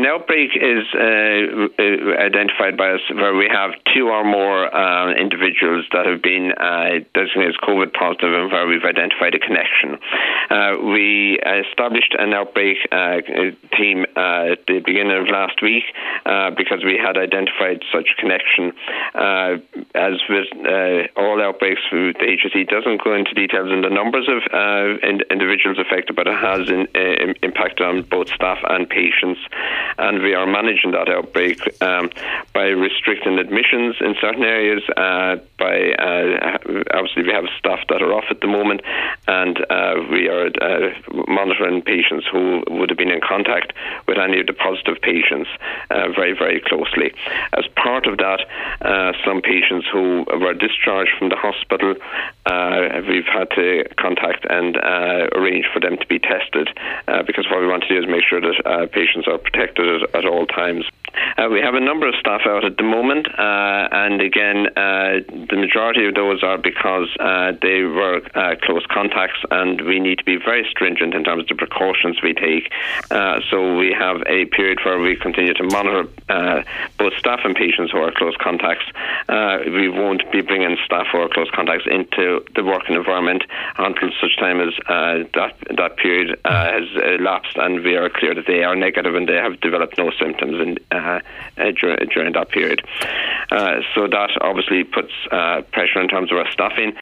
An outbreak is identified by us where we have two or more individuals that have been designated as COVID positive and where we've identified a connection. We established an outbreak team at the beginning of last week because we had identified such connection. As with all outbreaks, the HSE doesn't go into details in the numbers of individuals affected, but it has impacted on both staff and patients. And we are managing that outbreak by restricting admissions in certain areas. Obviously, we have staff that are off at the moment, and we are monitoring patients who would have been in contact with any of the positive patients very, very closely. As part of that, some patients who were discharged from the hospital, we've had to contact and arrange for them to be tested because what we want to do is make sure that patients are protected at all times. We have a number of staff out at the moment, and again, the majority of those are because they were close contacts, and we need to be very stringent in terms of the precautions we take. So we have a period where we continue to monitor both staff and patients who are close contacts. We won't be bringing staff who are close contacts into the working environment until such time as that period has elapsed and we are clear that they are negative and they have developed no symptoms during that period. So that obviously puts pressure in terms of our staffing.